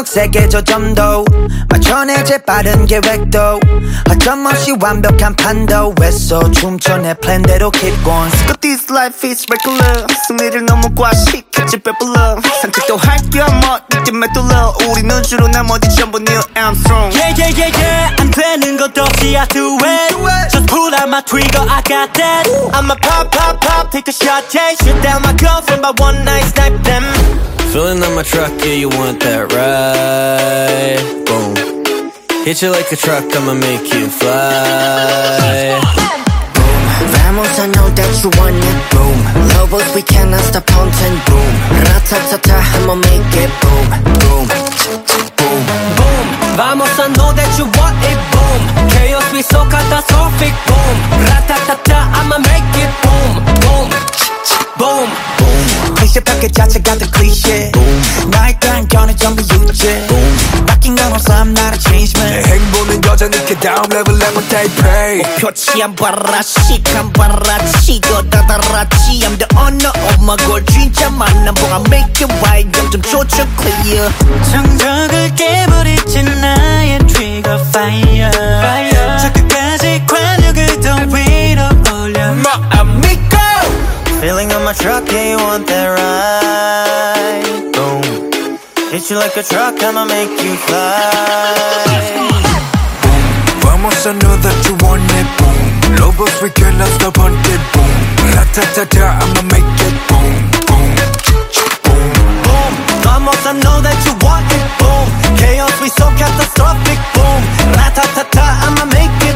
세계 조점도 맞춰내 재빠른 계획도 어김없이 완벽한 판도 애써 춤춰 내 플랜대로 keep going. But this life is regular. 승리를 너무 과식했지 배불러. 산책도 할겸 어디쯤 메둘러. 우리는 주로 나머지 전부 Neil Armstrong. Yeah yeah yeah yeah 안 되는 것 없이 I do it. Just pull out my trigger I got that. I'ma pop pop pop take a shot yeah. Shoot down my girlfriend by one night snipe them. Filling up my truck, yeah, you want that ride? Boom. Hit you like a truck, I'ma make you fly. Boom. Vamos, I know that you want it. Boom. Lobos, we cannot stop haunting. Boom. Ratatata, I'ma make it. Boom. Boom. Boom. Boom. Vamos, I know that you want it. Boom. Chaos, we so catastrophic. Boom. Ratatata, I'ma make it. Boom. Boom. Boom. 클리셰 밖에 자체가 더 클리셰 나의 딴견은 전부 유죄 바뀐 건 없어 I'm not a change man 내 행보는 여전히 그 다음 레벨에 못 대입해 목표치 안 봐라 시간 봐라 치고 다다라치 I'm the owner of my goal 진짜 만남 보가 make it right 0점 조차 clear 정적을 깨버리지 나의 trigger fire 저 끝까지 관역을 더 위로 올려 마음이고 Filling up my truck, yeah, you want that ride? Boom. Hit you like a truck, I'ma make you fly. Boom. Vamos, I know that you want it. Boom. Lobos, we cannot stop hunting. Boom. Ratatata, I'ma make it. Boom. Boom. Boom. Boom. Vamos, I know that you want it. Boom. Chaos, we so catastrophic. Boom. Ratatata, I'ma make it.